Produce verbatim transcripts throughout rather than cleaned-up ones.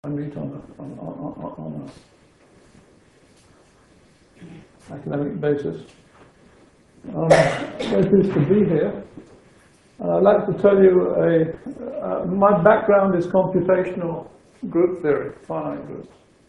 I meet on a, on, on, on a academic basis. I'm very pleased to be here. And I'd like to tell you, a, uh, my background is computational group theory, finite groups.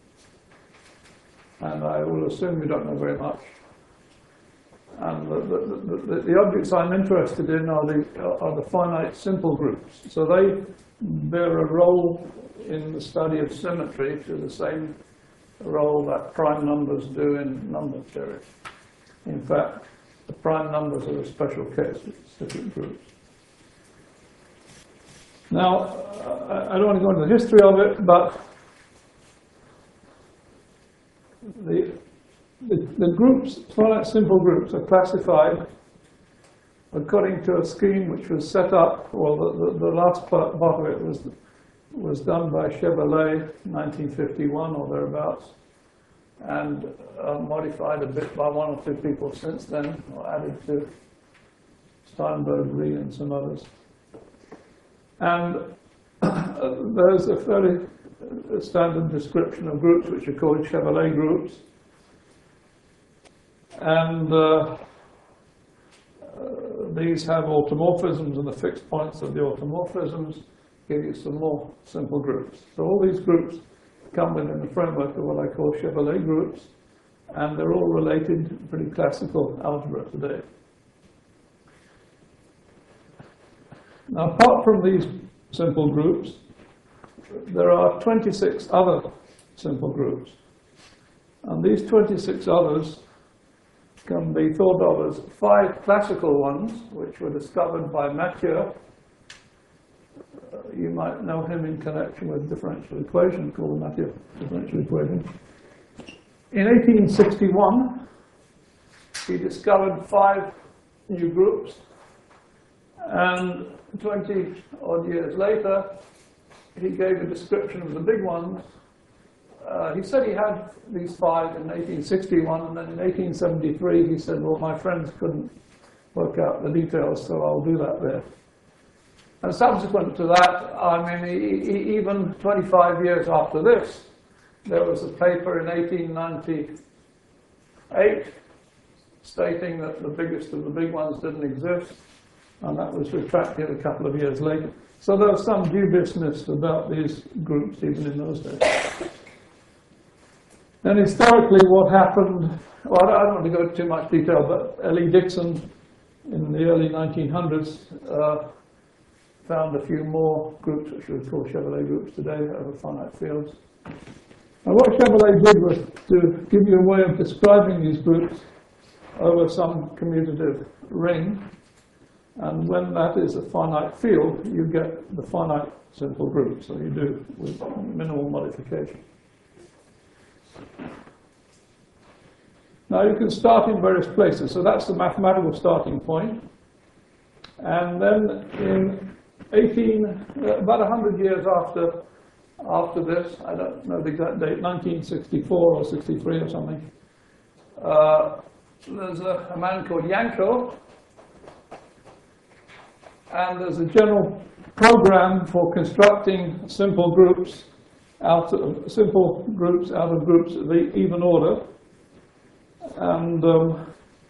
And I will assume you don't know very much. And the, the, the, the objects I'm interested in are the, are the finite simple groups. So they bear a role in the study of symmetry to the same role that prime numbers do in number theory. In fact, the prime numbers are a special case with different groups. Now, I don't want to go into the history of it, but the, the, the groups, finite simple groups, are classified according to a scheme which was set up, well, the, the, the last part, part of it was, was done by Chevalley in nineteen fifty-one or thereabouts, and uh, modified a bit by one or two people since then, or added to Steinberg, Ree, and some others. And there's a fairly standard description of groups which are called Chevalley groups. And uh, uh, these have automorphisms, and the fixed points of the automorphisms give you some more simple groups. So all these groups come within the framework of what I call Chevalley groups, and they're all related to pretty classical algebra today. Now, apart from these simple groups, there are twenty-six other simple groups. And these twenty-six others can be thought of as five classical ones, which were discovered by Mathieu. Uh, you might know him in connection with differential equation, called the Mathieu differential equation. In eighteen sixty-one, he discovered five new groups. And twenty odd years later, he gave a description of the big ones. Uh, he said he had these five in eighteen sixty-one, and then in eighteen seventy-three he said, well, my friends couldn't work out the details, so I'll do that there. And subsequent to that, I mean, he, he, even twenty-five years after this, there was a paper in eighteen ninety-eight stating that the biggest of the big ones didn't exist. And that was retracted a couple of years later. So there was some dubiousness about these groups even in those days. And historically what happened, well, I don't want to go into too much detail, but L E Dixon in the early nineteen hundreds uh, found a few more groups, which we call Chevalley groups today, over finite fields. And what Chevalley did was to give you a way of describing these groups over some commutative ring. And when that is a finite field, you get the finite simple group. So you do with minimal modification. Now you can start in various places. So that's the mathematical starting point. And then in eighteen, about one hundred years after, after this, I don't know the exact date, nineteen sixty-four or sixty-three or something, uh, there's a, a man called Yanko. And there's a general program for constructing simple groups out of simple groups out of groups of the even order. And um,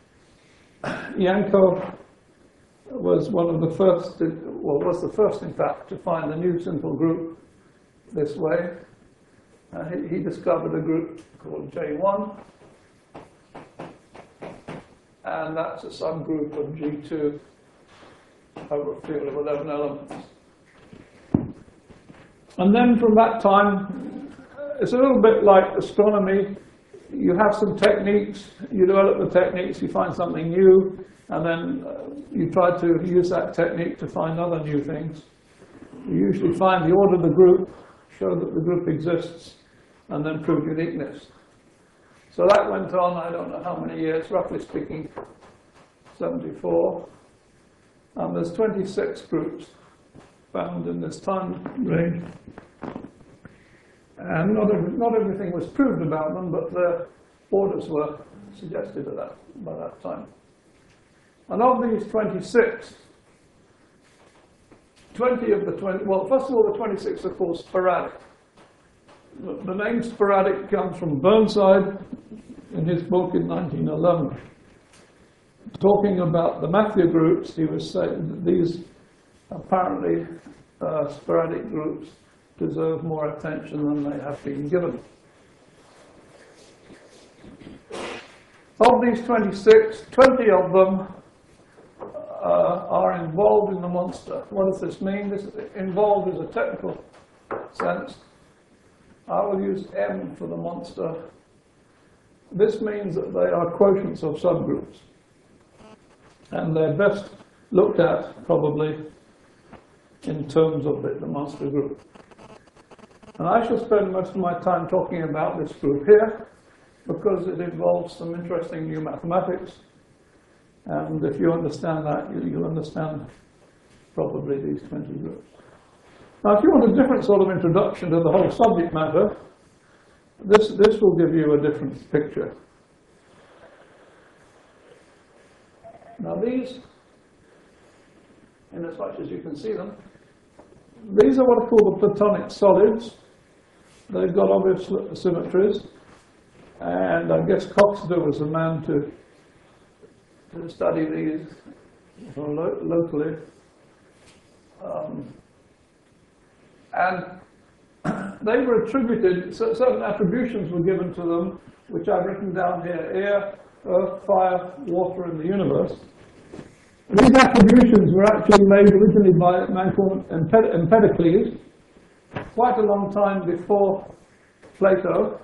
Yanko was one of the first, to, well, was the first, in fact, to find a new simple group this way. Uh, he, he discovered a group called J one, and that's a subgroup of G two. Over a field of eleven elements. And then from that time, it's a little bit like astronomy. You have some techniques, you develop the techniques, you find something new, and then uh, you try to use that technique to find other new things. You usually find the order of the group, show that the group exists, and then prove uniqueness. So that went on, I don't know how many years, roughly speaking, seventy-four. And there's twenty-six groups found in this time range. And not, every, not everything was proved about them, but their orders were suggested at that, by that time. And of these twenty-six, twenty of the twenty, well, first of all, the twenty-six are called sporadic. the, the name sporadic comes from Burnside in his book in nineteen eleven. Talking about the Matthew groups, he was saying that these apparently uh, sporadic groups deserve more attention than they have been given. Of these twenty-six, twenty of them uh, are involved in the monster. What does this mean? This involved is a technical sense. I will use M for the monster. This means that they are quotients of subgroups. And they're best looked at, probably, in terms of the, the monster group. And I shall spend most of my time talking about this group here, because it involves some interesting new mathematics. And if you understand that, you, you'll understand probably these twenty groups. Now, if you want a different sort of introduction to the whole subject matter, this, this will give you a different picture. Now these, in as much as you can see them, these are what are called the platonic solids. They've got obvious symmetries. And I guess Coxeter was the man to, to study these lo locally. Um, and they were attributed, certain attributions were given to them, which I've written down here: air, earth, fire, water, and the universe. These attributions were actually made originally by a man called Empedocles, quite a long time before Plato.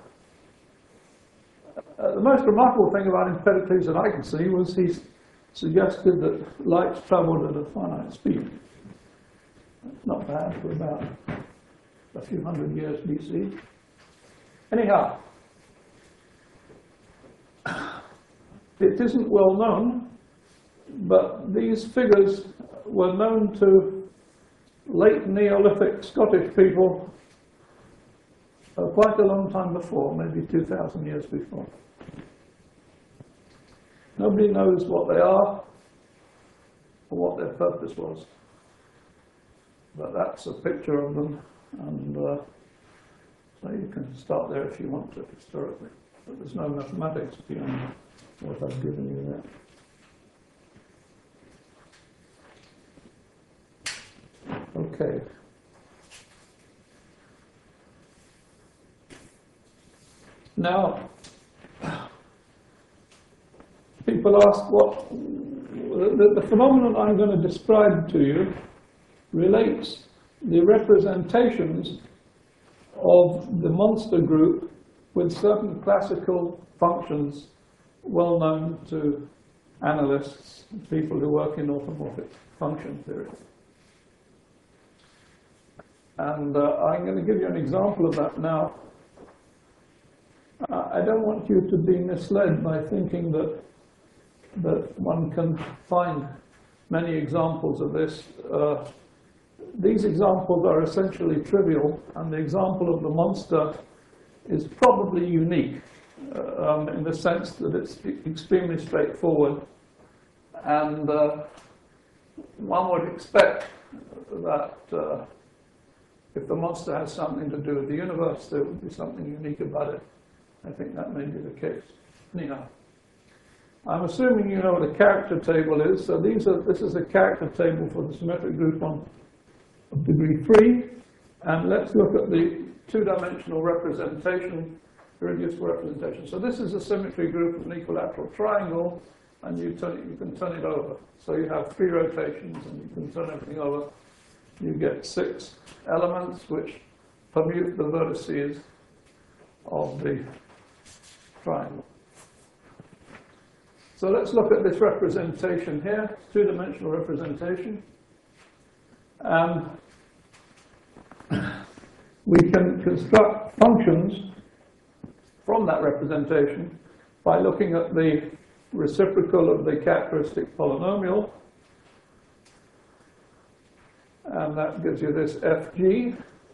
Uh, the most remarkable thing about Empedocles that I can see was he suggested that light traveled at a finite speed. That's not bad for about a few hundred years B C. Anyhow, it isn't well known, but these figures were known to late Neolithic Scottish people uh, quite a long time before, maybe two thousand years before. Nobody knows what they are or what their purpose was. But that's a picture of them, and uh, so you can start there if you want to, historically. But there's no mathematics beyond what I've given you there. Okay. Now, people ask what the, the phenomenon I'm going to describe to you relates the representations of the monster group with certain classical functions well known to analysts, people who work in orthomorphic function theory. And uh, I'm going to give you an example of that now. Uh, I don't want you to be misled by thinking that that one can find many examples of this. Uh, these examples are essentially trivial, and the example of the monster is probably unique uh, um, in the sense that it's extremely straightforward, and uh, one would expect that uh, if the monster has something to do with the universe, there would be something unique about it. I think that may be the case. Anyhow, I'm assuming you know what a character table is. So these are, this is a character table for the symmetric group on of degree three. And let's look at the two-dimensional representation, the reducible representation. So this is a symmetry group of an equilateral triangle, and you, turn it, you can turn it over. So you have three rotations, and you can turn everything over. You get six elements which permute the vertices of the triangle. So let's look at this representation here, two-dimensional representation. And we can construct functions from that representation by looking at the reciprocal of the characteristic polynomial. And that gives you this F G.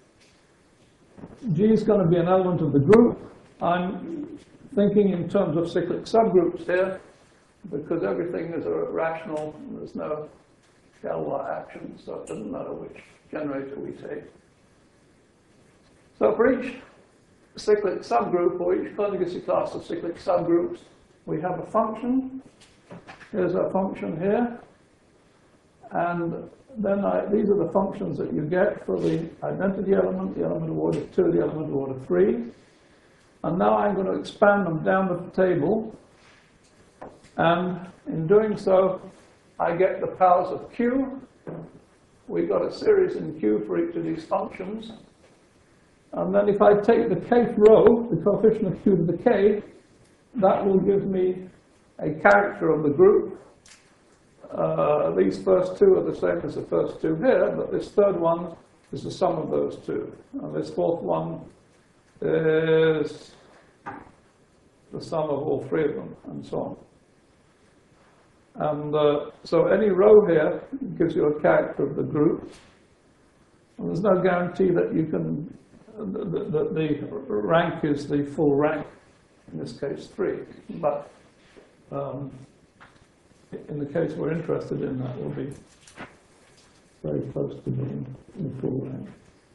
G is going to be an element of the group. I'm thinking in terms of cyclic subgroups here, because everything is a rational, there's no Galois action, so it doesn't matter which generator we take. So for each cyclic subgroup, or each conjugacy class of cyclic subgroups, we have a function. Here's our function here. And then I, these are the functions that you get for the identity element, the element of order two, the element of order three. And now I'm going to expand them down the table. And in doing so, I get the powers of Q. We've got a series in Q for each of these functions. And then if I take the kth row, the coefficient of Q to the k, that will give me a character of the group. Uh, these first two are the same as the first two here, but this third one is the sum of those two. And this fourth one is the sum of all three of them, and so on. And uh, so any row here gives you a character of the group. And there's no guarantee that you can, that the, the rank is the full rank, in this case three. But um, in the case we're interested in, that will be very close to being the full rank.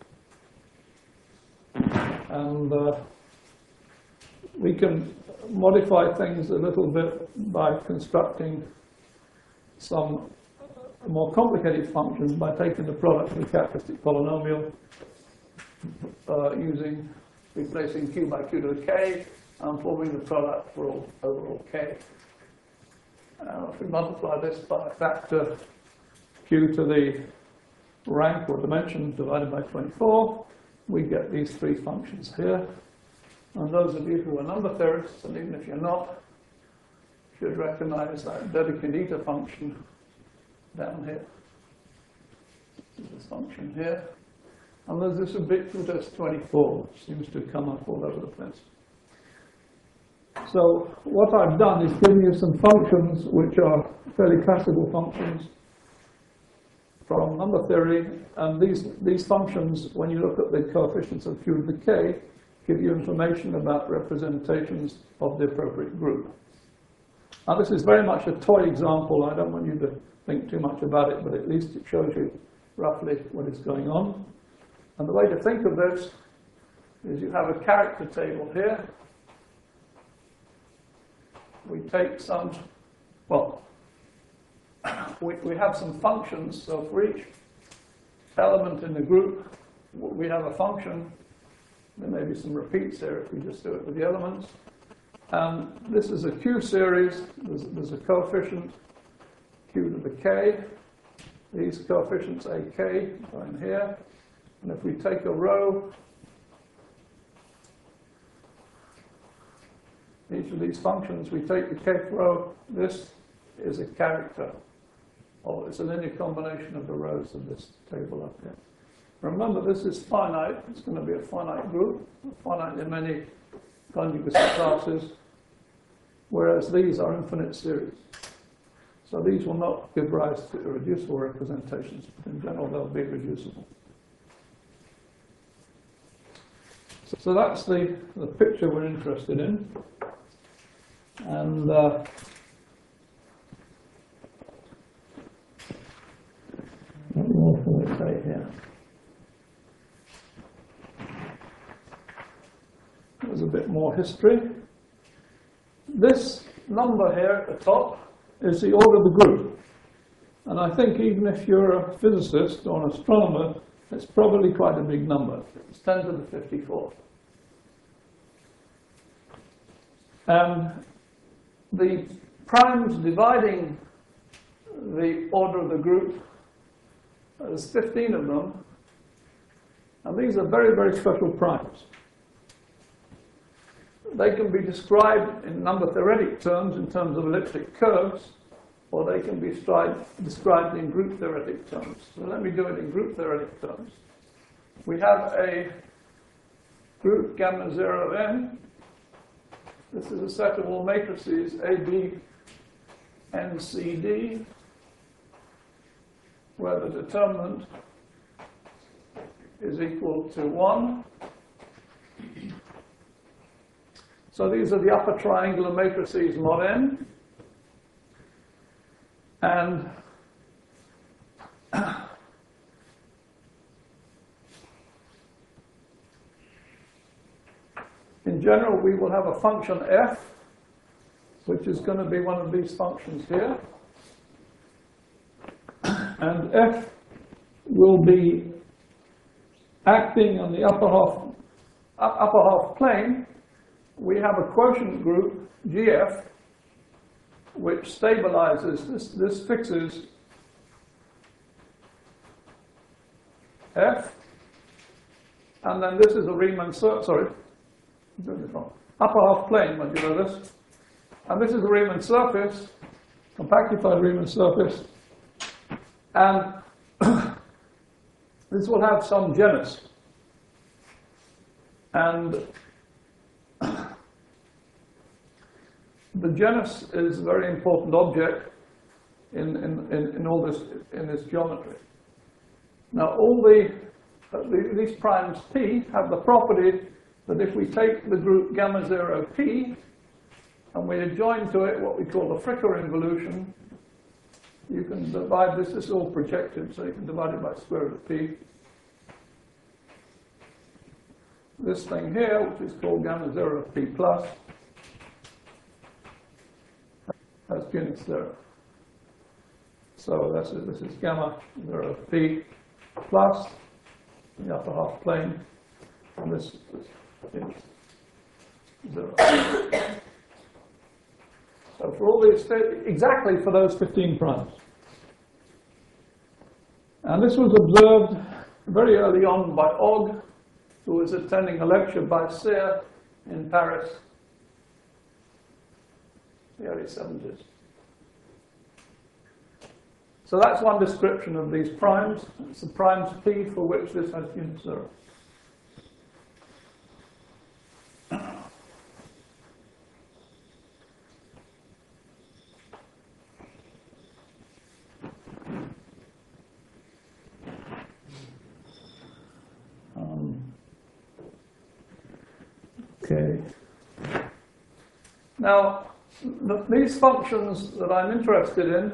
And uh, we can modify things a little bit by constructing some more complicated functions by taking the product of the characteristic polynomial, uh, using, replacing Q by Q to the k, and forming the product for all, overall k. Uh, if we multiply this by a factor Q to the rank or dimension divided by twenty-four, we get these three functions here. And those of you who are number theorists, and even if you're not, should recognize that Dedekind eta function down here. This function here. And there's this ubiquitous twenty-four, which seems to come up all over the place. So what I've done is given you some functions which are fairly classical functions from number theory. And these, these functions, when you look at the coefficients of Q to the k, give you information about representations of the appropriate group. Now this is very much a toy example. I don't want you to think too much about it, but at least it shows you roughly what is going on. And the way to think of this is you have a character table here. We take some, well, we, we have some functions. So for each element in the group, we have a function. There may be some repeats here if we just do it with the elements. Um, this is a Q series. There's, there's a coefficient Q to the k. These coefficients A K are in here. And if we take a row, each of these functions, we take the kth row. This is a character, or it's a linear combination of the rows of this table up here. Remember, this is finite. It's going to be a finite group, finite in many conjugacy classes, whereas these are infinite series. So these will not give rise to irreducible representations, but in general they'll be reducible. So, so that's the, the picture we're interested in. And uh, what more can we say here? There's a bit more history. This number here at the top is the order of the group. And I think even if you're a physicist or an astronomer, it's probably quite a big number. It's ten to the fifty-fourth. And the primes dividing the order of the group, there's fifteen of them. And these are very, very special primes. They can be described in number theoretic terms, in terms of elliptic curves, or they can be described in group theoretic terms. So let me do it in group theoretic terms. We have a group gamma zero n. This is a set of all matrices A, B, and C, D, where the determinant is equal to one. So these are the upper triangular matrices mod n. And in general, we will have a function f, which is going to be one of these functions here. And f will be acting on the upper half, upper half plane. We have a quotient group, G F, which stabilizes, this, this fixes f, and then this is a Riemann surface, sorry, I'm doing this wrong. Upper half plane, modulo this, and this is a Riemann surface, compactified Riemann surface, and this will have some genus, and the genus is a very important object in, in, in, in all this, in this geometry. Now, all the, uh, the, these primes P have the property that if we take the group gamma zero P and we adjoin to it what we call the Fricker involution, you can divide this, this is all projected, so you can divide it by square root of P. This thing here, which is called gamma zero P plus, has units zero. So this is, this is gamma zero P plus the upper half plane, and this is zero. So for all these, exactly for those fifteen primes. And this was observed very early on by Og, who was attending a lecture by Cyr in Paris, the early seventies. So that's one description of these primes. It's the primes P for which this has unit zero. Um, okay. Now, the, these functions that I'm interested in,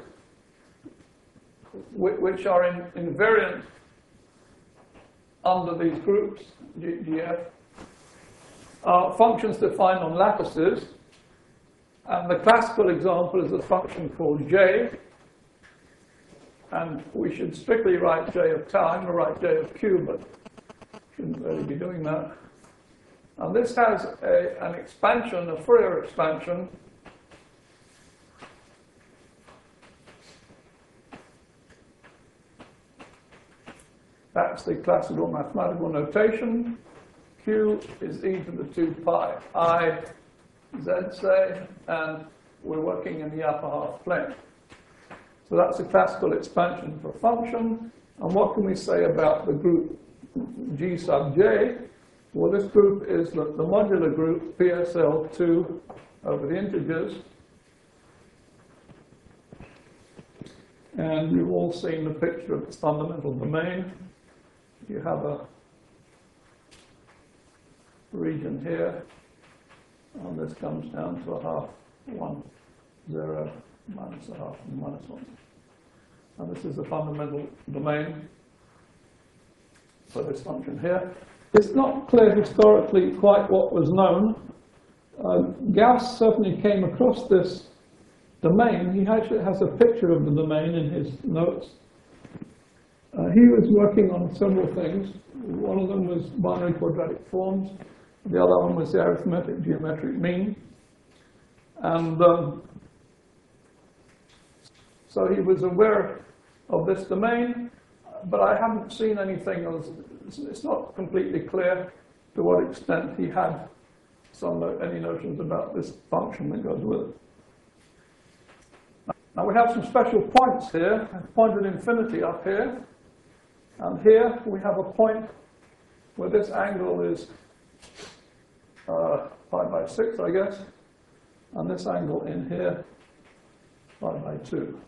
which are in, invariant under these groups, G, G F, are functions defined on lattices. And the classical example is a function called J. And we should strictly write J of tau. I'm going to write J of Q, but shouldn't really be doing that. And this has a, an expansion, a Fourier expansion, that's the classical mathematical notation. Q is e to the two pi I z, say, and we're working in the upper half plane. So that's a classical expansion for a function. And what can we say about the group G sub j? Well, this group is the, the modular group P S L two over the integers. And you've all seen the picture of its fundamental domain. You have a region here, and this comes down to a half, one, zero, minus a half, and minus one. And this is the fundamental domain for this function here. It's not clear historically quite what was known. Uh, Gauss certainly came across this domain. He actually has a picture of the domain in his notes. Uh, he was working on several things. One of them was binary quadratic forms. The other one was the arithmetic geometric mean. And um, so he was aware of this domain, but I haven't seen anything else. It's not completely clear to what extent he had some any notions about this function that goes with it. Now we have some special points here, point at infinity up here. And here we have a point where this angle is uh, pi by six, I guess, and this angle in here, pi by two.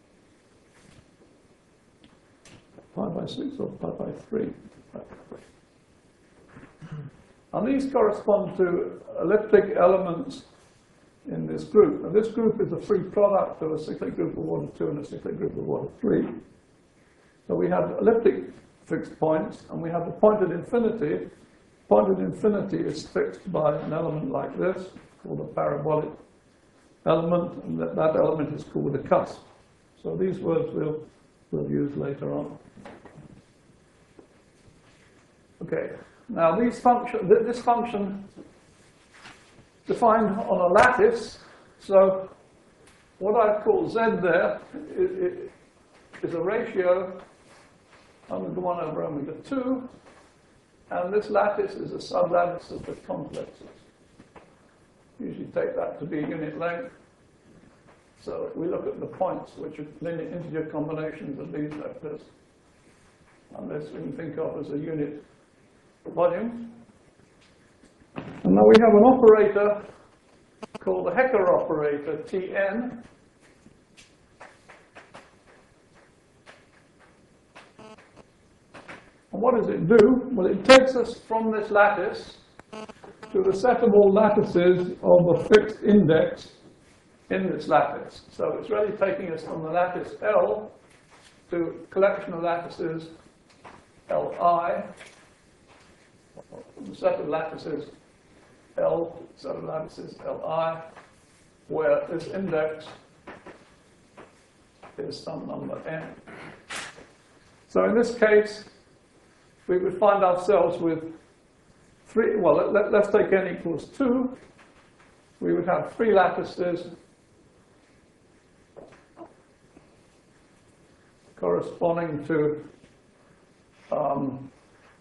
Pi by six or pi by three. And these correspond to elliptic elements in this group. And this group is a free product of a cyclic group of order two and a cyclic group of order three. So we have elliptic fixed points, and we have the point at infinity, point at infinity is fixed by an element like this, called a parabolic element, and that, that element is called a cusp. So these words we'll, we'll use later on. Okay, now these function, this function defined on a lattice, so what I call Z there is, is a ratio omega one over omega two, and this lattice is a sublattice of the complexes. Usually take that to be unit length. So we look at the points, which are linear integer combinations of these vectors, and this we can think of as a unit volume. And now we have an operator called the Hecker operator, T n. And what does it do? Well, it takes us from this lattice to the set of all lattices of a fixed index in this lattice. So it's really taking us from the lattice L to a collection of lattices Li, the set of lattices L, set of lattices Li, where this index is some number n. So in this case, we would find ourselves with three, well, let, let's take n equals two. We would have three lattices corresponding to, um,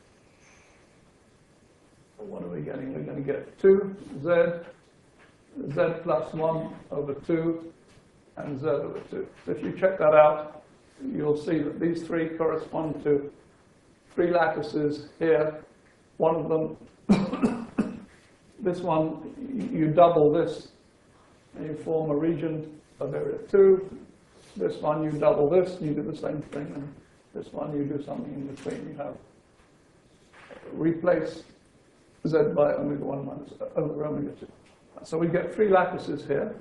what are we getting? We're going to get two z, z plus one over two, and z over two. So if you check that out, you'll see that these three correspond to three lattices here. One of them, this one, you double this, and you form a region of area two. This one, you double this, and you do the same thing. And this one, you do something in between. You have replace z by omega one minus over omega two. So we get three lattices here.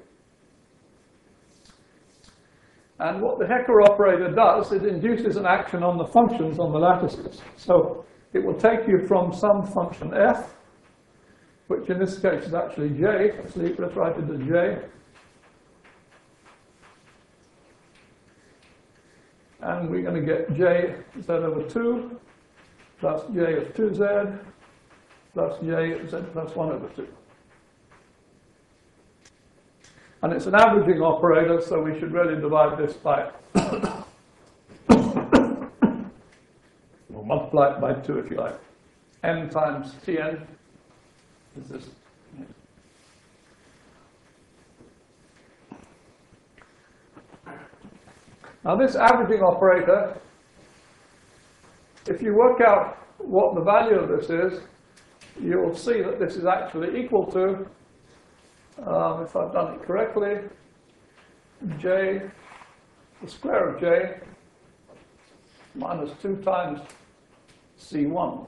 And what the Hecker operator does, it induces an action on the functions on the lattices. So it will take you from some function f, which in this case is actually j. Let's, leave, let's write it as j. And we're going to get j z over two plus j of two z plus j z plus one over two. And it's an averaging operator, so we should really divide this by, or multiply it by two if you like. N times Tn is this. Now this averaging operator, if you work out what the value of this is, you'll see that this is actually equal to, um, if I've done it correctly, j, the square of j, minus two times C one.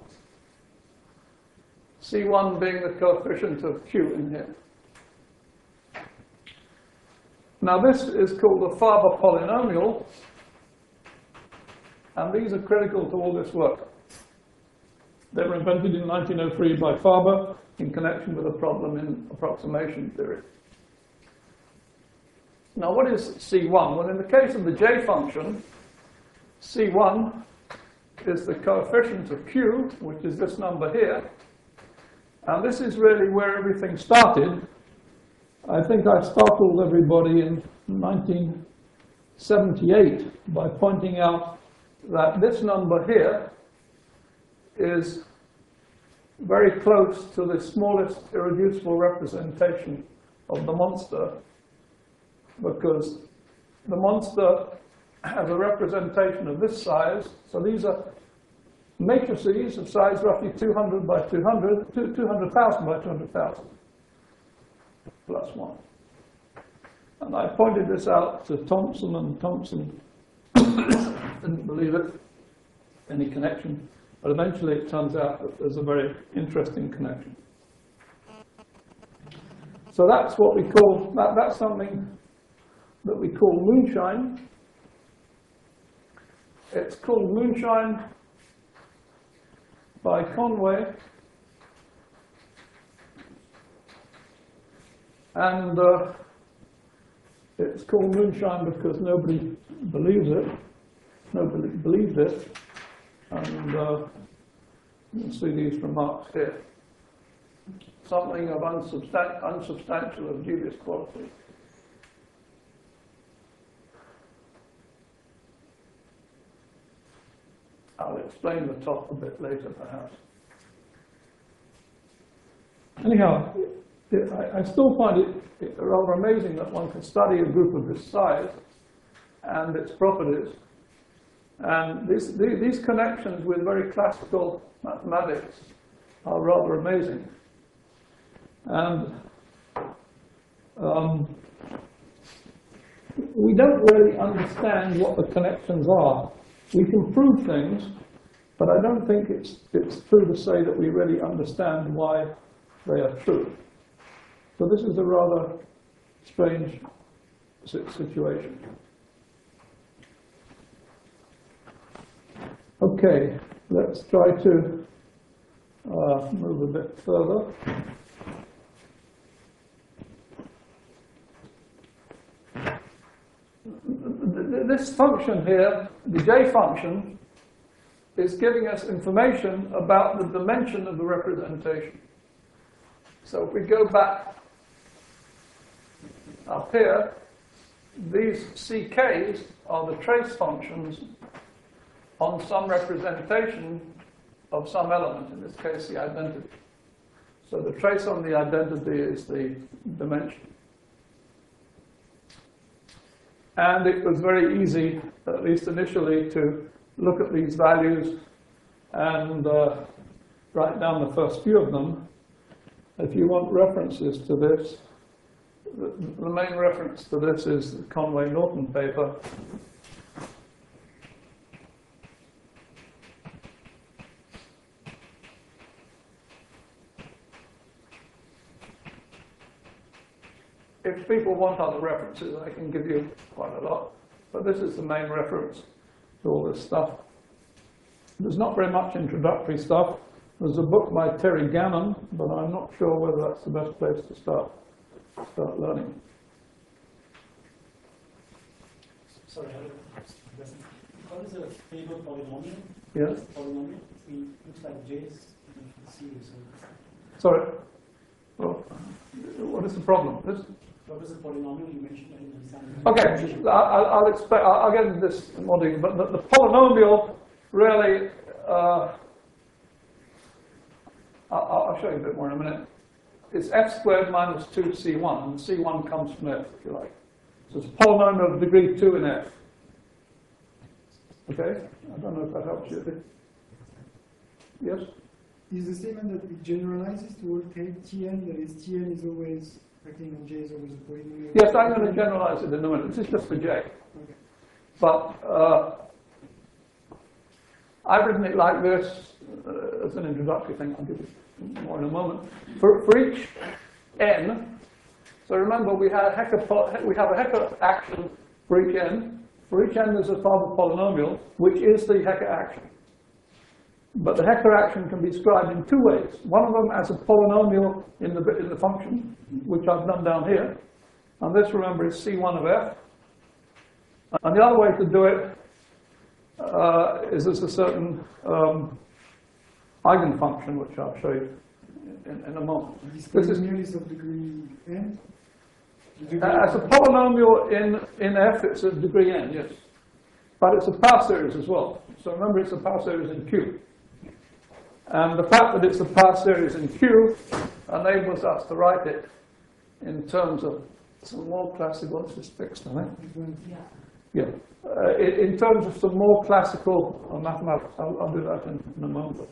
C one being the coefficient of Q in here. Now this is called a Faber polynomial, and these are critical to all this work. They were invented in nineteen oh three by Faber in connection with a problem in approximation theory. Now what is C one? Well, in the case of the J function, C one is the coefficient of Q, which is this number here. And this is really where everything started. I think I startled everybody in nineteen seventy-eight by pointing out that this number here is very close to the smallest irreducible representation of the monster, because the monster has a representation of this size. So these are matrices of size roughly two hundred by two hundred, two hundred thousand by two hundred thousand, plus one. And I pointed this out to Thompson, and Thompson didn't believe it, any connection. But eventually it turns out that there's a very interesting connection. So that's what we call, that, that's something that we call moonshine. It's called moonshine by Conway And uh, it's called moonshine because nobody believes it. Nobody believes it. And uh, you can see these remarks here. Something of unsubstan unsubstantial of dubious quality. I'll explain the top a bit later, perhaps. Anyhow, it, I, I still find it, it rather amazing that one can study a group of this size and its properties. And these, these connections with very classical mathematics are rather amazing. And um, we don't really understand what the connections are. We can prove things, but I don't think it's, it's true to say that we really understand why they are true. So this is a rather strange situation. Okay, let's try to uh, move a bit further. This function here, the J function, is giving us information about the dimension of the representation. So if we go back up here, these C Ks are the trace functions on some representation of some element, in this case the identity. So the trace on the identity is the dimension. And it was very easy, at least initially, to look at these values and uh, write down the first few of them. If you want references to this, the, the main reference to this is the Conway-Norton paper. If people want other references, I can give you quite a lot. But this is the main reference to all this stuff. There's not very much introductory stuff. There's a book by Terry Gannon, but I'm not sure whether that's the best place to start, start learning. Sorry, what is a stable polynomial? Yes? Polynomial? It looks like J's in C. So. Sorry? Well, what is the problem? This? What was the polynomial you mentioned? I didn't understand. Okay, I'll, I'll, explain, I'll, I'll get into this more detail, but the, the polynomial really, uh, I'll, I'll show you a bit more in a minute. It's f squared minus two c one, and c one comes from f, if you like. So it's a polynomial of degree two in f. Okay? I don't know if that helps you. Yes? Is the statement that it generalizes to all k Tn, that is Tn is always acting on J is always a polynomial? Yes, I'm going to generalize it in a minute. This is just for J. Okay. But uh, I've written it like this uh, as an introductory thing. I'll give you more in a moment. For, for each n, so remember we, had a Hecker, we have a Hecker action for each n. For each n there's a Farber polynomial, which is the Hecker action. But the Hecker action can be described in two ways. One of them as a polynomial in the, in the function, which I've done down here. And this, remember, is c one of f. And the other way to do it uh, is as a certain um, eigenfunction, which I'll show you in, in a moment. This This is polynomial is of degree n? Degree uh, as a polynomial in, in f, it's a degree n, yes. But it's a power series as well. So remember, it's a power series in Q. And the fact that it's a power series in Q enables us to write it in terms of some more classical, once it's fixed, I think. Yeah. Yeah. Uh, in, in terms of some more classical uh, mathematics, I'll, I'll do that in, in a moment.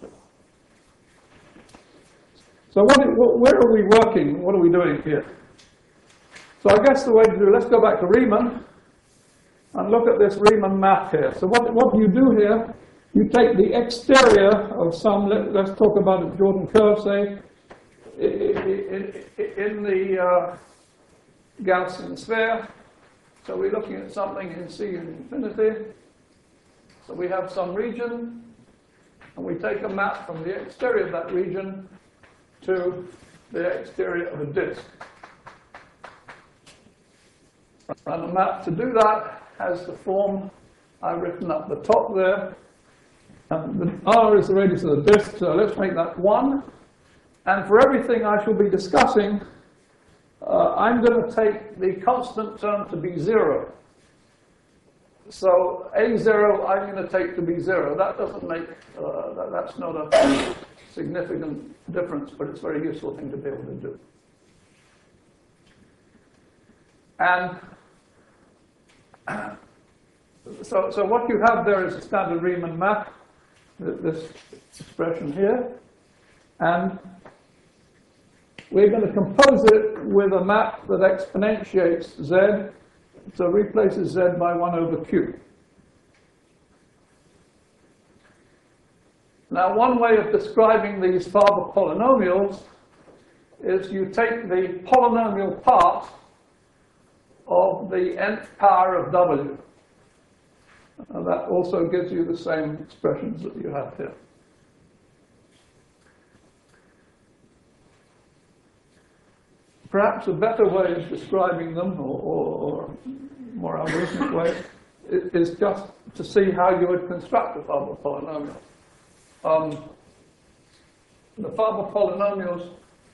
So what, what, where are we working? What are we doing here? So I guess the way to do, let's go back to Riemann and look at this Riemann map here. So what, what do you do here? You take the exterior of some, let, let's talk about a Jordan curve, say, in, in the uh, Gaussian sphere. So we're looking at something in C and infinity. So we have some region, and we take a map from the exterior of that region to the exterior of a disk. And the map to do that has the form I've written up the top there. And the R is the radius of the disk, so let's make that one. And for everything I shall be discussing, uh, I'm going to take the constant term to be zero. So A zero I'm going to take to be zero. That doesn't make, uh, that, that's not a significant difference, but it's a very useful thing to be able to do. And so, so what you have there is a standard Riemann map, this expression here. And we're going to compose it with a map that exponentiates z, so replaces z by one over q. Now, one way of describing these Faber polynomials is you take the polynomial part of the nth power of w. And that also gives you the same expressions that you have here. Perhaps a better way of describing them, or, or, or more algorithmic way, is just to see how you would construct a Faber polynomial. Um, the Faber polynomials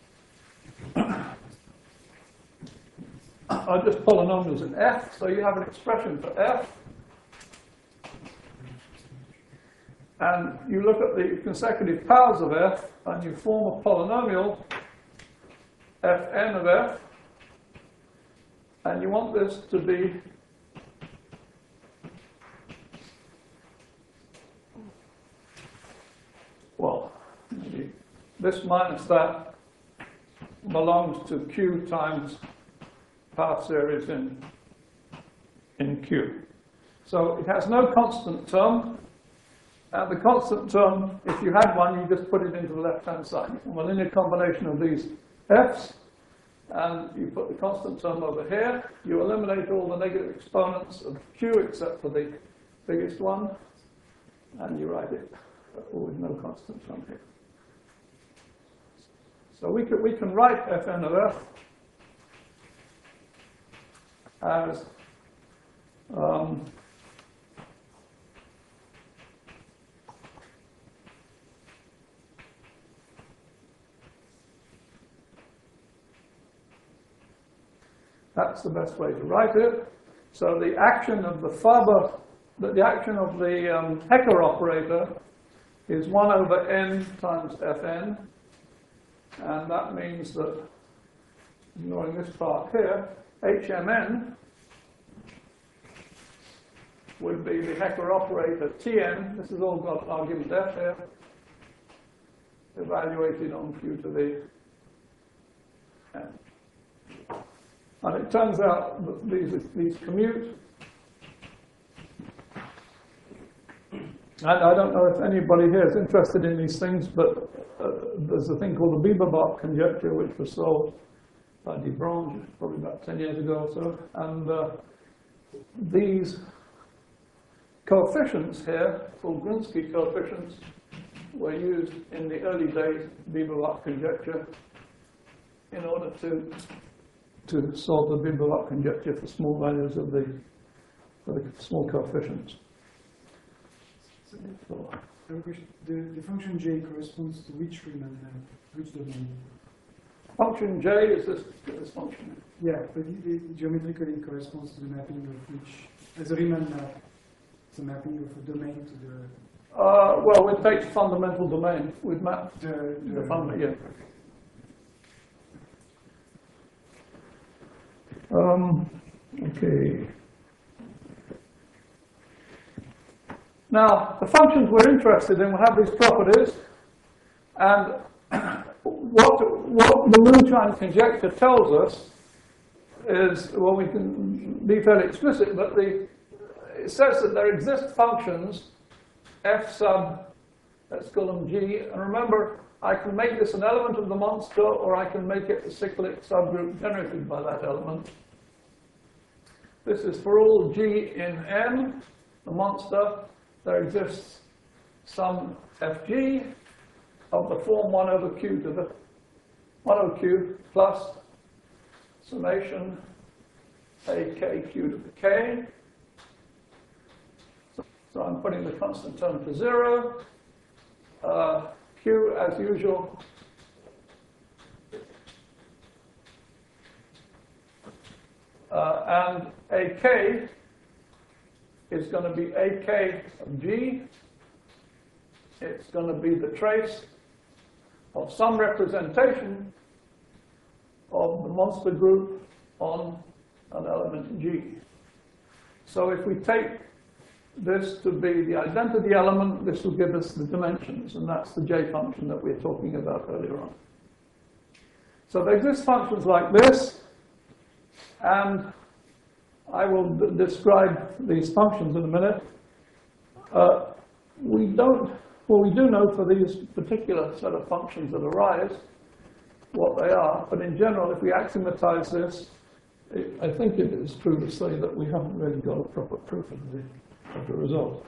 are just polynomials in f, so you have an expression for f. And you look at the consecutive powers of f, and you form a polynomial, fn of f, and you want this to be well, maybe this minus that belongs to q times path series in, in q. So it has no constant term. And the constant term, if you had one, you just put it into the left-hand side. You form a linear combination of these f's, and you put the constant term over here. You eliminate all the negative exponents of q except for the biggest one, and you write it with no constant term here. So we can, we can write fn of f as um, that's the best way to write it. So the action of the Faber, the, the action of the um, Hecker operator is one over n times fn, and that means that, ignoring this part here, hmn would be the Hecker operator tn. This has all got argument f here, evaluated on q to the n. And it turns out that these, these commute. And I don't know if anybody here is interested in these things, but uh, there's a thing called the Bieberbach conjecture, which was solved by de Brange probably about ten years ago or so. And uh, these coefficients here, Fulgrinsky coefficients, were used in the early days of the Bieberbach conjecture in order to to solve the Bieberbach conjecture for small values of the, for the small coefficients. So, I have a question. The, the function j corresponds to which Riemann map, which domain? Function j is this, this function. Yeah, but it, it geometrically corresponds to the mapping of which, as a Riemann map, it's a mapping of a domain to the... Uh, well, we'd take the fundamental domain. We'd map The, the, the fundamental, yeah. Um, okay. Now, the functions we're interested in will have these properties, and what, what the Moonshine conjecture tells us is, well, we can be fairly explicit, but the, it says that there exist functions, f sub, let's call them g, and remember, I can make this an element of the monster, or I can make it a cyclic subgroup generated by that element. This is for all g in M, the monster. There exists some fg of the form one over q to the one over q plus summation A k q to the k. So, so I'm putting the constant term to zero. Uh, q, as usual, uh, and A k is going to be A k of G. It's going to be the trace of some representation of the monster group on an element G. So if we take this to be the identity element, this will give us the dimensions, and that's the J function that we were talking about earlier on. So there exist functions like this, and I will d describe these functions in a minute. Uh, we don't, well, we do know for these particular set of functions that arise what they are, but in general, if we axiomatize this, it, I think it is true to say that we haven't really got a proper proof of the, of the result.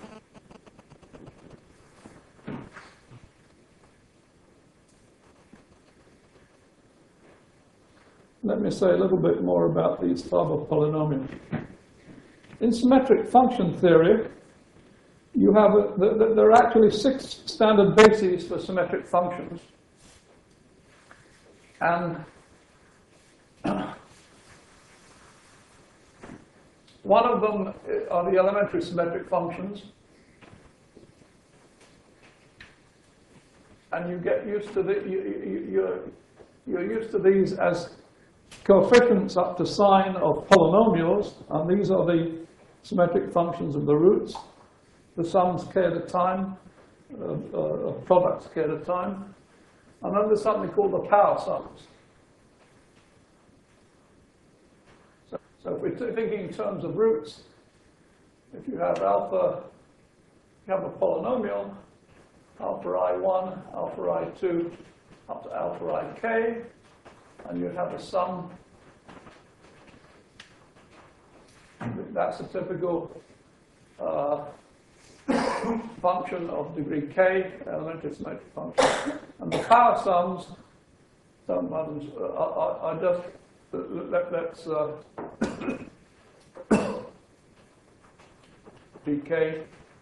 Let me say a little bit more about these Farber polynomials. In symmetric function theory, you have a, the, the, there are actually six standard bases for symmetric functions. And one of them are the elementary symmetric functions. And you get used to the, you, you, you're, you're used to these as coefficients up to sign of polynomials, and these are the symmetric functions of the roots, the sums k at a time, uh, uh, products k at a time, and then there's something called the power sums. So, so if we're thinking in terms of roots, if you have alpha, you have a polynomial, alpha I one, alpha I two, up to alpha I k, and you have a sum. That's a typical uh, function of degree k, elementary symmetric function. And the power sums don't matter, uh, are, are just, let, let's uh, dk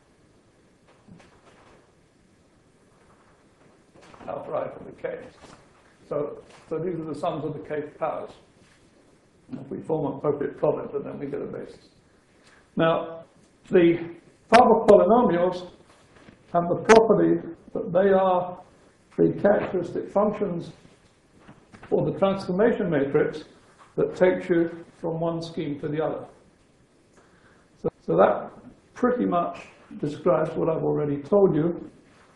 alpha I for the k. So, so these are the sums of the k powers. If we form an appropriate product, and then we get a basis. Now, the Farber polynomials have the property that they are the characteristic functions for the transformation matrix that takes you from one scheme to the other. So, so that pretty much describes what I've already told you.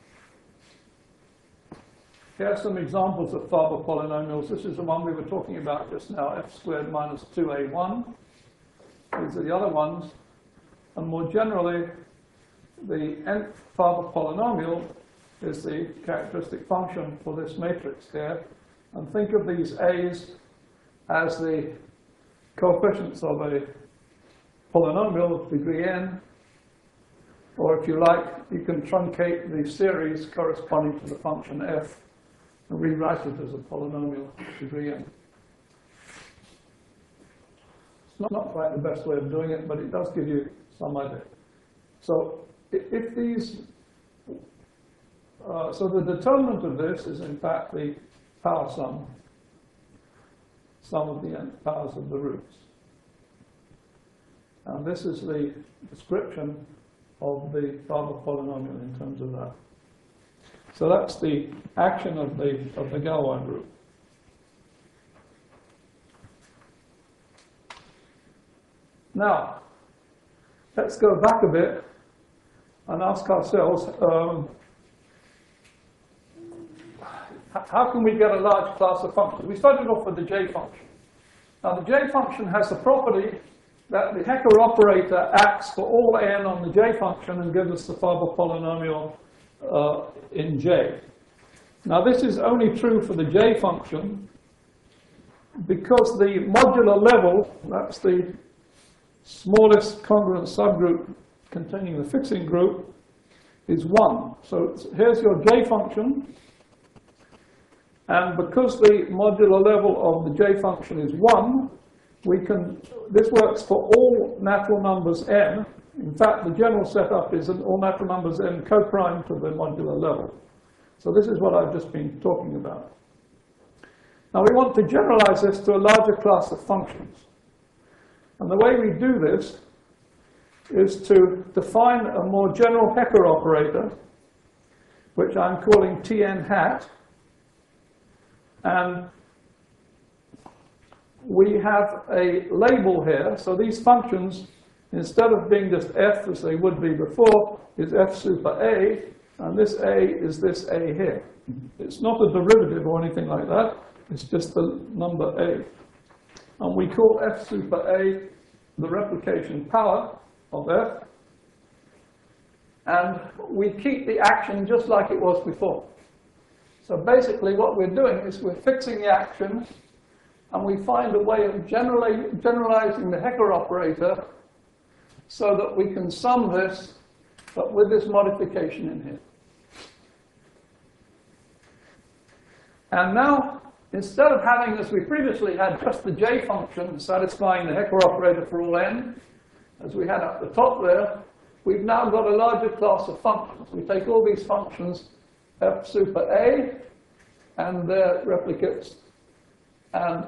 Here are some examples of Farber polynomials. This is the one we were talking about just now, f squared minus two a one. These are the other ones. And more generally, the nth Farber polynomial is the characteristic function for this matrix here. And think of these a's as the coefficients of a polynomial of degree n. Or if you like, you can truncate the series corresponding to the function f and rewrite it as a polynomial degree n. It's not, not quite the best way of doing it, but it does give you some idea. So if these, uh, so the determinant of this is in fact the power sum, sum of the nth powers of the roots. And this is the description of the Farber polynomial in terms of that. So that's the action of the, of the Galois group. Now, let's go back a bit and ask ourselves, um, how can we get a large class of functions? We started off with the J function. Now, the J function has the property that the Hecker operator acts for all n on the J function and gives us the Farber polynomial Uh, in J. Now this is only true for the J function because the modular level, that's the smallest congruent subgroup containing the fixing group, is one. So here's your J function, and because the modular level of the J function is one, we can, this works for all natural numbers n. In fact, the general setup is an all natural numbers n co-prime to the modular level. So this is what I've just been talking about. Now we want to generalize this to a larger class of functions. And the way we do this is to define a more general Hecker operator, which I'm calling Tn hat. And we have a label here. So these functions, instead of being just f as they would be before, is f super a. And this a is this a here. It's not a derivative or anything like that. It's just the number a. And we call f super a the replication power of f. And we keep the action just like it was before. So basically what we're doing is we're fixing the action, and we find a way of generally generalizing the Hecker operator so that we can sum this, but with this modification in here. And now, instead of having, as we previously had, just the J function satisfying the Hecker operator for all n, as we had at the top there, we've now got a larger class of functions. We take all these functions, f super a, and their replicates, and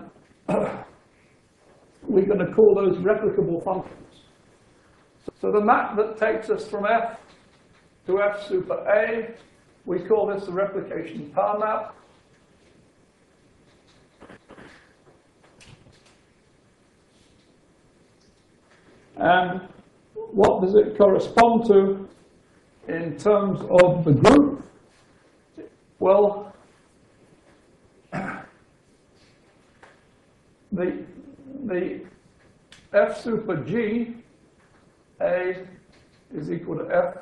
we're going to call those replicable functions. So the map that takes us from f to f super a, we call this the replication power map. And what does it correspond to in terms of the group? Well, the, the f super g a is equal to f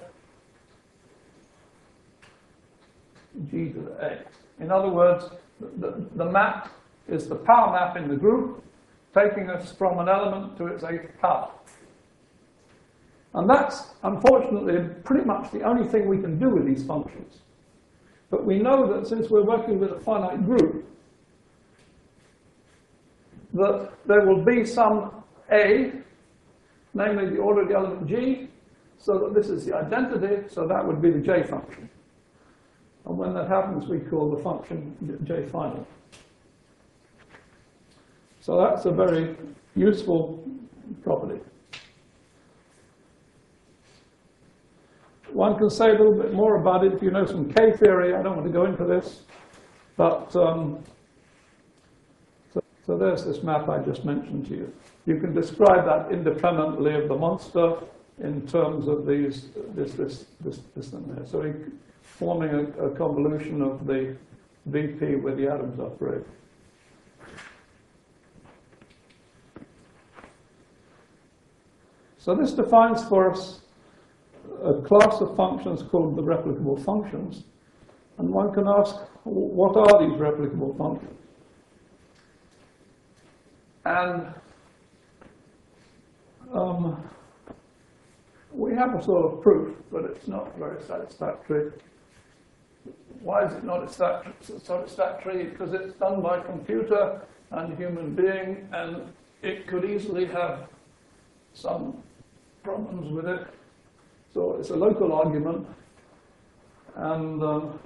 g to the a. In other words, the, the map is the power map in the group, taking us from an element to its eighth power. And that's, unfortunately, pretty much the only thing we can do with these functions. But we know that since we're working with a finite group, that there will be some a, namely the order of the element g, so that this is the identity, so that would be the j function. And when that happens, we call the function j final. So that's a very useful property. One can say a little bit more about it if you know some K-theory. I don't want to go into this. But um, so, so there's this map I just mentioned to you. You can describe that independently of the monster in terms of these, this, this, this, this thing there. So we, forming a, a convolution of the V P where the atoms operate. So this defines for us a class of functions called the replicable functions. And one can ask, what are these replicable functions? And um, we have a sort of proof, but it's not very satisfactory. Why is it not satisfactory? Because it's done by computer and human being, and it could easily have some problems with it. So it's a local argument, and um,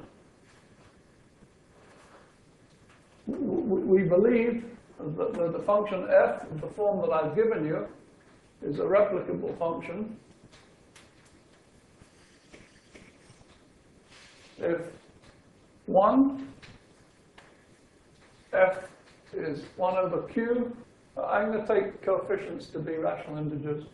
we believe that the function f, the form that I've given you, is a replicable function if one, f is one over q. I'm going to take coefficients to be rational integers.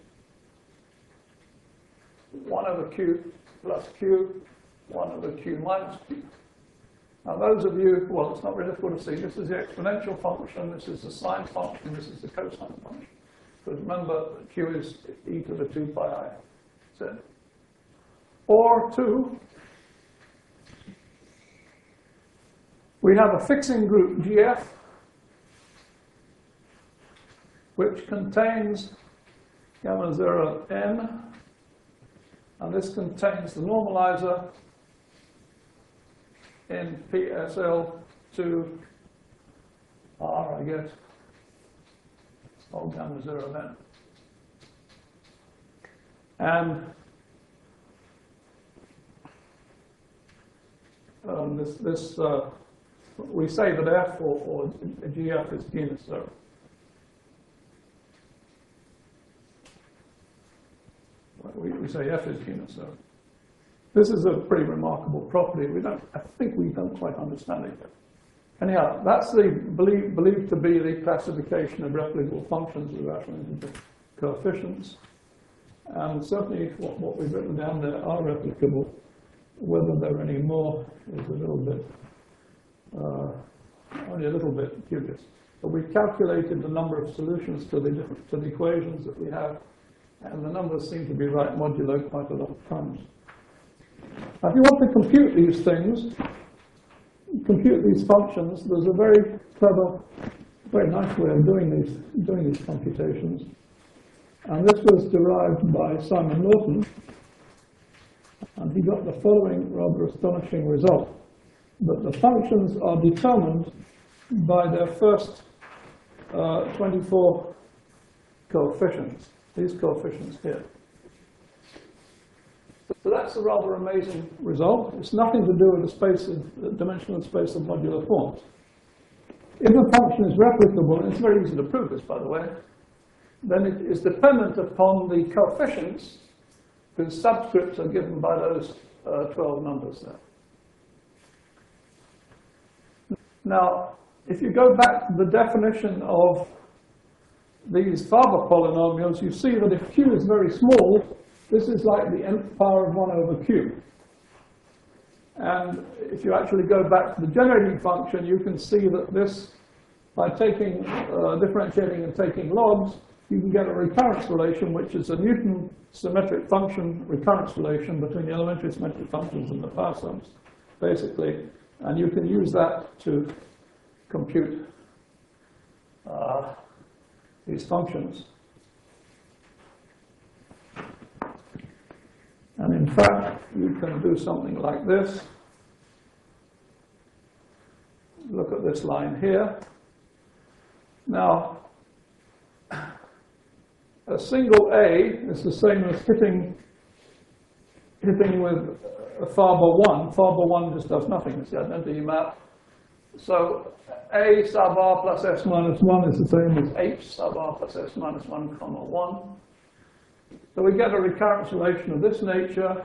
one over q plus q, one over q minus q. Now those of you, well, it's not really difficult to see, this is the exponential function, this is the sine function, this is the cosine function. Because remember, q is e to the two pi I z. Or two, we have a fixing group G F, which contains gamma zero n, and this contains the normalizer in P S L two R, I guess. all gamma zero then. And um, this, this uh, we say that F or, or G F is genus zero. We, we say F is genus zero. This is a pretty remarkable property. We don't, I think we don't quite understand it yet. Anyhow, that's the believe, believed to be the classification of replicable functions with rational integer coefficients. And certainly what, what we've written down there are replicable. Whether there are any more is a little bit, uh, only a little bit curious. But we've calculated the number of solutions to the different to the equations that we have, and the numbers seem to be right modulo quite a lot of times. Now, if you want to compute these things, compute these functions, there's a very clever, very nice way of doing these, doing these computations. And this was derived by Simon Norton, and he got the following rather astonishing result, that the functions are determined by their first uh, twenty-four coefficients, these coefficients here. So that's a rather amazing result. It's nothing to do with the space of the dimensional space of modular forms. If a function is replicable, and it's very easy to prove this, by the way, then it is dependent upon the coefficients whose subscripts are given by those uh, twelve numbers there. Now, if you go back to the definition of these Faber polynomials, you see that if q is very small, this is like the nth power of one over q. And if you actually go back to the generating function, you can see that this, by taking, uh, differentiating and taking logs, you can get a recurrence relation, which is a Newton symmetric function recurrence relation between the elementary symmetric functions and the power sums, basically. And you can use that to compute uh, these functions. And in fact, you can do something like this. Look at this line here. Now, a single A is the same as hitting, hitting with a Faber one. Faber one just does nothing. It's the identity map. So A sub R plus S minus one is the same as H sub R plus S minus one comma one. So we get a recurrence relation of this nature,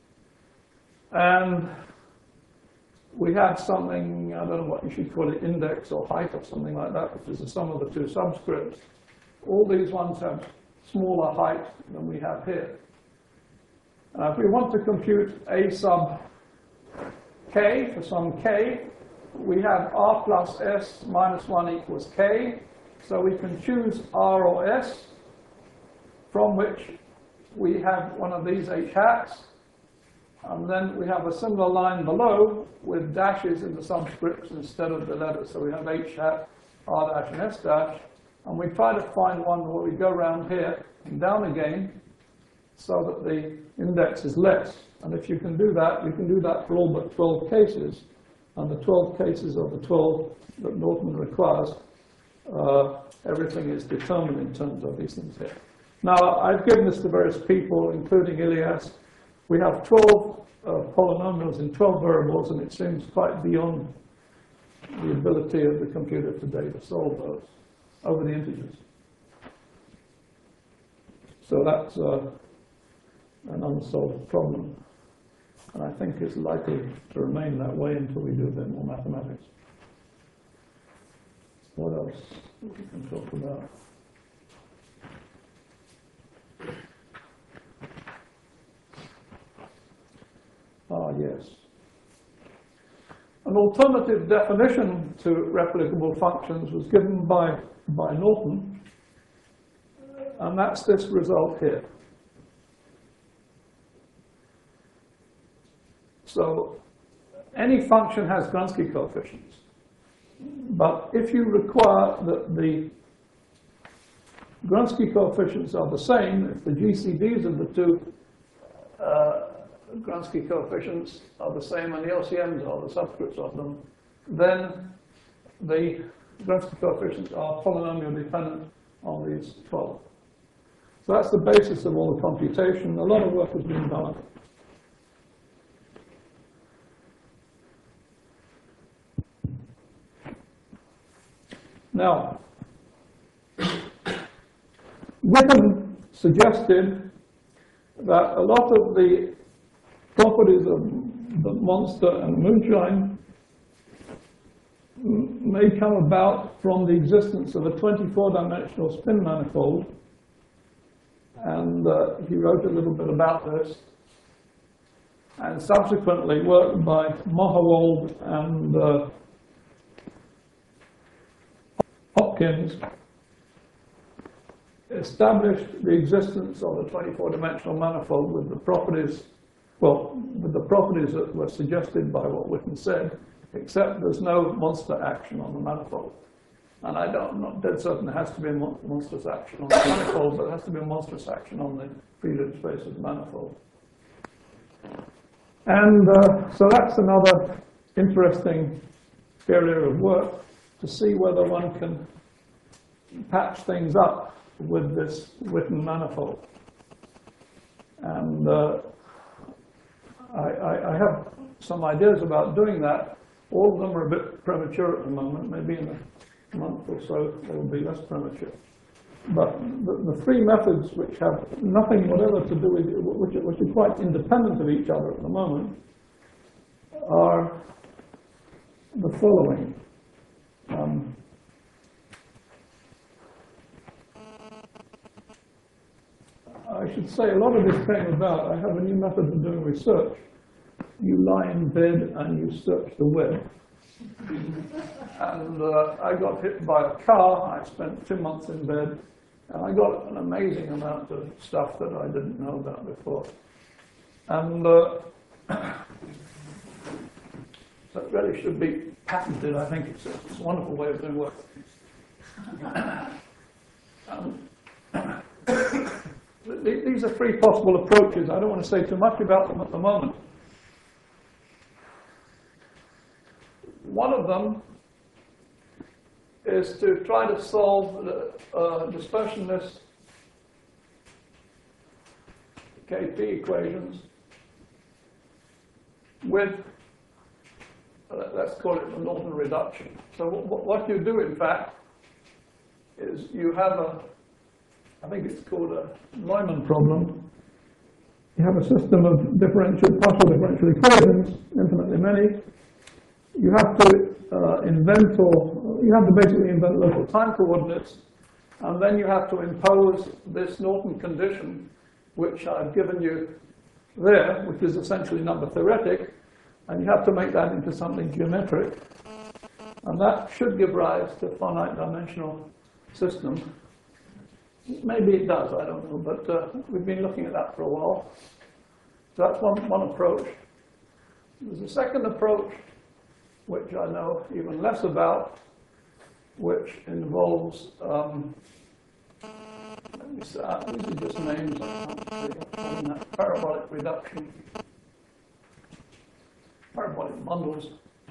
and we have something, I don't know what you should call it, index or height or something like that, which is the sum of the two subscripts. All these ones have smaller height than we have here. Uh, if we want to compute A sub k for some k, we have R plus S minus one equals k, so we can choose R or S, from which we have one of these H hats, and then we have a similar line below with dashes in the subscripts instead of the letters. So we have H hat, R dash, and S dash, and we try to find one where we go around here and down again so that the index is less. And if you can do that, you can do that for all but twelve cases, and the twelve cases of the twelve that Norton requires, uh, everything is determined in terms of these things here. Now, I've given this to various people, including Ilias. We have twelve uh, polynomials in twelve variables, and it seems quite beyond the ability of the computer today to solve those over the integers. So that's uh, an unsolved problem. And I think it's likely to remain that way until we do a bit more mathematics. What else we can talk about? Ah, yes. An alternative definition to replicable functions was given by, by Norton, and that's this result here. So any function has Gronsky coefficients, but if you require that the Gronsky coefficients are the same, if the G C Ds of the two uh, Gronsky coefficients are the same and the L C Ms are the subscripts of them, then the Gronsky coefficients are polynomial dependent on these twelve. So that's the basis of all the computation. A lot of work has been done. Now, Witten suggested that a lot of the properties of the monster and moonshine may come about from the existence of a twenty-four dimensional spin manifold. And uh, he wrote a little bit about this. And subsequently, work by Mohowold and uh, Hopkins established the existence of a twenty-four dimensional manifold with the properties, well, with the properties that were suggested by what Witten said, except there's no monster action on the manifold. And I don't, I'm not dead certain there has to be a mon monstrous action on the manifold, but there has to be a monstrous action on the prelude space of the manifold. And uh, so that's another interesting area of work to see whether one can patch things up with this Witten manifold. And uh, I, I, I have some ideas about doing that. All of them are a bit premature at the moment. Maybe in a month or so they will be less premature. But the, the three methods which have nothing whatever to do with, which, which are quite independent of each other at the moment, are the following. Um, I should say a lot of this came about. I have a new method of doing research. You lie in bed and you search the web. And uh, I got hit by a car. I spent two months in bed, and I got an amazing amount of stuff that I didn't know about before. And uh, that really should be patented. I think it's a, it's a wonderful way of doing work. um, These are three possible approaches. I don't want to say too much about them at the moment. One of them is to try to solve the uh, dispersionless K P equations with, uh, let's call it the Norton reduction. So what you do, in fact, is you have a, I think it's called a Neumann problem. You have a system of differential, partial differential equations, infinitely many. You have to uh, invent, or you have to basically invent local time coordinates, and then you have to impose this Norton condition, which I've given you there, which is essentially number theoretic, and you have to make that into something geometric, and that should give rise to a finite dimensional system. Maybe it does, I don't know, but uh, we've been looking at that for a while. So that's one, one approach. There's a second approach, which I know even less about, which involves, um, let me see, uh, these are just names, I can't see, parabolic reduction, parabolic bundles,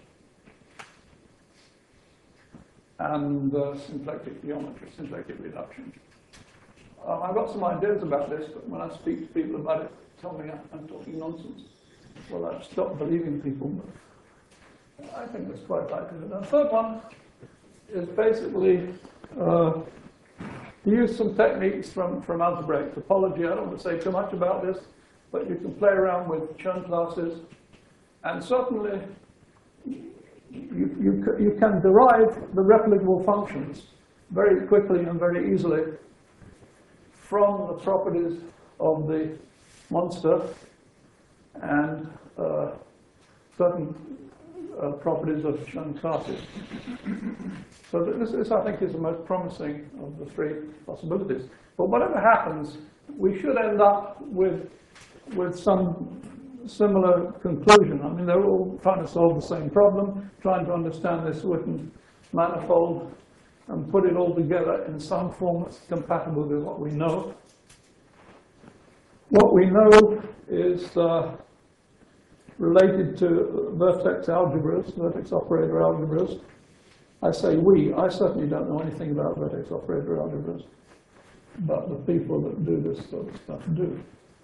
and uh, symplectic geometry, symplectic reduction. Um, I've got some ideas about this, but when I speak to people about it, they tell me I'm talking nonsense. Well, I've stopped believing people, but I think that's quite likely. And the third one is basically uh, to use some techniques from, from algebraic topology. I don't want to say too much about this, but you can play around with Chern classes, and certainly you, you, you can derive the replicable functions very quickly and very easily from the properties of the monster and uh, certain uh, properties of Chern classes. So this, this, I think, is the most promising of the three possibilities. But whatever happens, we should end up with, with some similar conclusion. I mean, they're all trying to solve the same problem, trying to understand this Witten manifold and put it all together in some form that's compatible with what we know. What we know is uh, related to vertex algebras, vertex operator algebras, I say we, I certainly don't know anything about vertex operator algebras, but the people that do this sort of stuff do.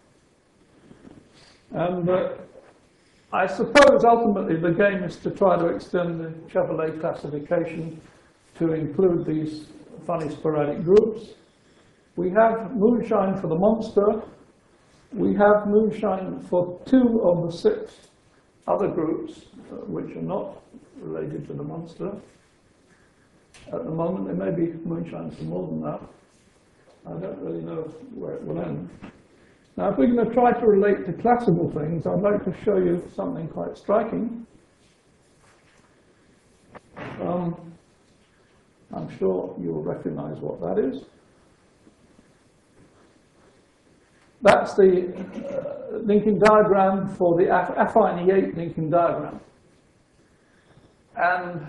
And uh, I suppose ultimately the game is to try to extend the Chevrolet classification to include these funny sporadic groups. We have moonshine for the monster. We have moonshine for two of the six other groups, uh, which are not related to the monster. At the moment, there may be moonshine for more than that. I don't really know where it will end. Now, if we're going to try to relate to classical things, I'd like to show you something quite striking. Um, I'm sure you'll recognize what that is. That's the uh, linking diagram for the affine E eight linking diagram. And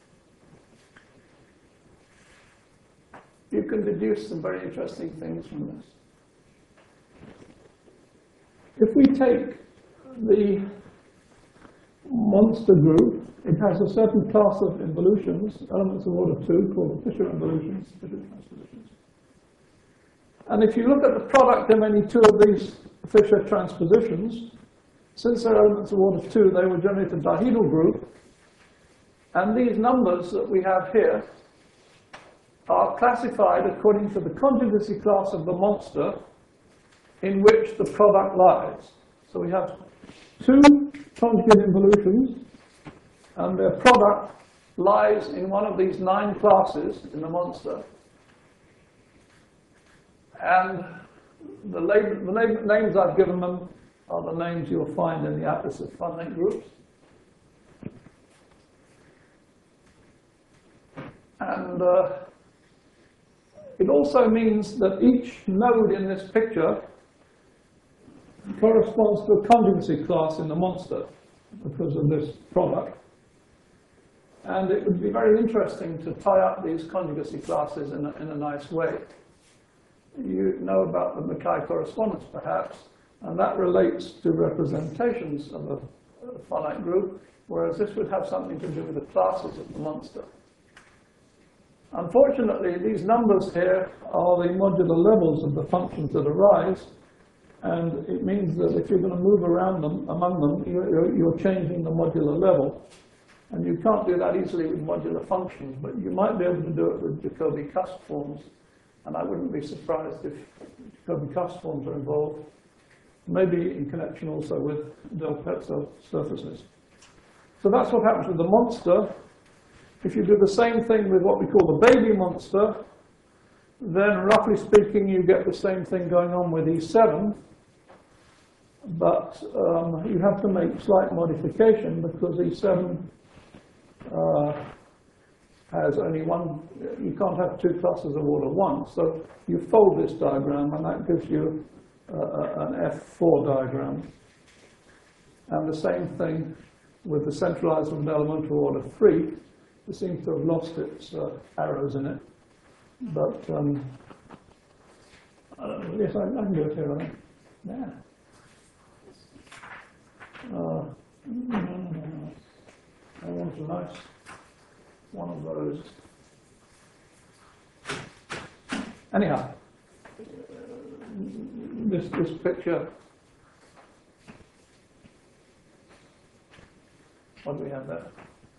you can deduce some very interesting things from this. If we take the monster group, it has a certain class of involutions, elements of order two, called the Fisher involutions, Fisher transpositions. And if you look at the product of any two of these Fisher transpositions, since they're elements of order two, they will generate a dihedral group. And these numbers that we have here are classified according to the conjugacy class of the monster in which the product lies. So we have two conjugate involutions, and their product lies in one of these nine classes in the monster. And the, label, the name, names I've given them are the names you'll find in the Atlas of finite groups. And uh, it also means that each node in this picture corresponds to a conjugacy class in the monster because of this product. And it would be very interesting to tie up these conjugacy classes in a, in a nice way. You know about the Mackay correspondence, perhaps, and that relates to representations of a, a finite group, whereas this would have something to do with the classes of the monster. Unfortunately, these numbers here are the modular levels of the functions that arise, and it means that if you're going to move around them, among them, you're, you're changing the modular level. And you can't do that easily with modular functions, but you might be able to do it with Jacobi-Cusp forms. And I wouldn't be surprised if Jacobi-Cusp forms are involved, maybe in connection also with Del Pezzo surfaces. So that's what happens with the monster. If you do the same thing with what we call the baby monster, then roughly speaking, you get the same thing going on with E seven. But um, you have to make slight modification because E seven uh, has only one, you can't have two classes of order one. So you fold this diagram, and that gives you uh, an F four diagram. And the same thing with the centralized of an elemental order three. It seems to have lost its uh, arrows in it. But, um, I don't know. Yes, I, I can do it here, right? Yeah. Uh, no, no, no, no. I want a nice one of those. Anyhow, this, this picture, what do we have there?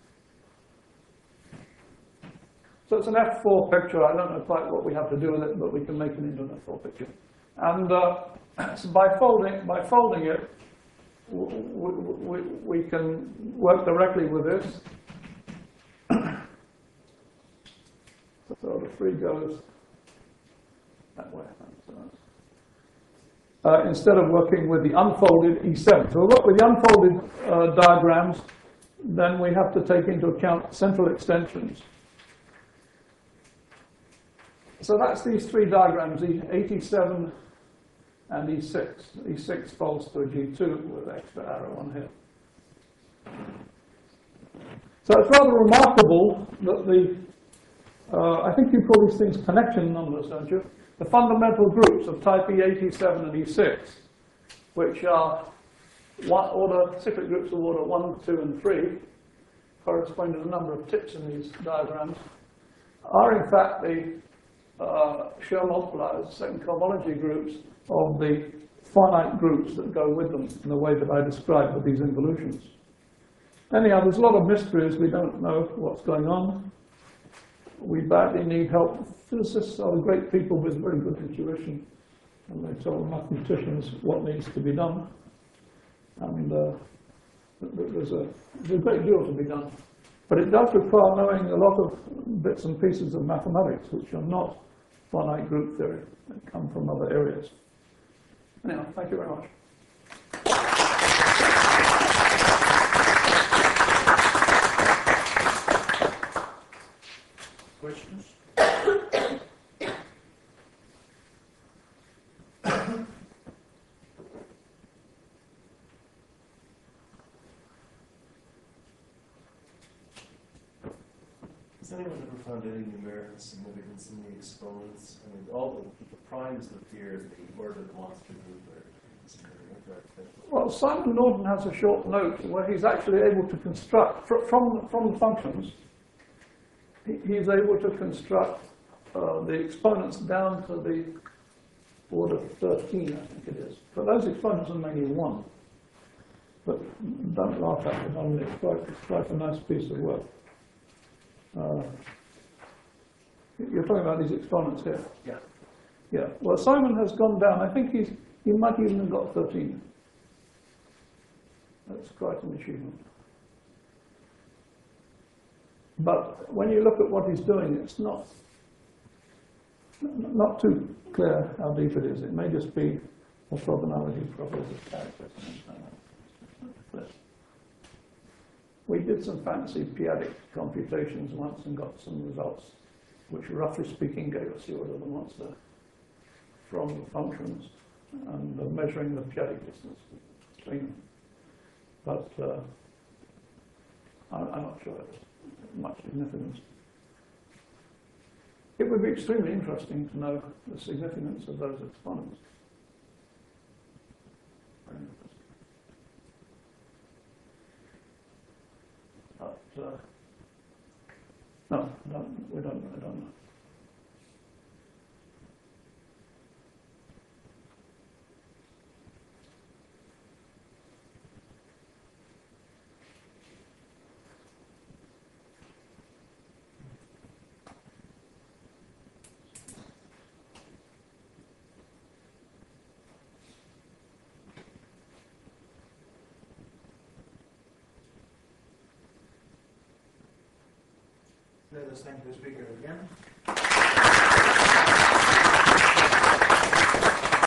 So it's an F four picture. I don't know quite what we have to do with it, but we can make it into an F four picture. And uh, so by folding, by folding it, we, we, we can work directly with this. So the three goes that way. Uh, instead of working with the unfolded E seven. So we work with the unfolded uh, diagrams, then we have to take into account central extensions. So that's these three diagrams, E eighty-seven and E six. E six folds to a G two with an extra arrow on here. So it's rather remarkable that the, uh, I think you call these things connection numbers, don't you? The fundamental groups of type E eighty-seven and E six, which are one order, cyclic groups of order one, two, and three, corresponding to a number of ticks in these diagrams, are in fact the uh, shear multipliers, second cohomology groups of the finite groups that go with them in the way that I described with these involutions. Anyhow, there's a lot of mysteries. We don't know what's going on. We badly need help. Physicists are great people with very good intuition, and they tell mathematicians what needs to be done. And uh, there's, a, there's a great deal to be done. But it does require knowing a lot of bits and pieces of mathematics, which are not finite group theory. They come from other areas. Anyhow, thank you very much. Questions? Has anyone ever found any numerical significance in the exponents? I mean, all the, the primes appear as the order that wants to move there. Well, Simon Norton has a short note where he's actually able to construct, fr from, from the functions, he, he's able to construct uh, the exponents down to the order thirteen, I think it is. But those exponents are mainly one. But don't laugh at it, I mean, it's quite, it's quite a nice piece of work. Uh, you're talking about these exponents here? Yeah. Yeah. Well, Simon has gone down. I think he's, he might even have got thirteen. That's quite an achievement. But when you look at what he's doing, it's not, not too clear how deep it is. It may just be orthogonality properties of characters. We did some fancy p-adic computations once and got some results, which roughly speaking gave us the order of the monster from the functions and uh, measuring the p-adic distance between them. But uh, I'm, I'm not sure it's much significance. It would be extremely interesting to know the significance of those exponents. Very interesting. But uh, no, don't, we don't. I don't know. Let us thank the speaker again.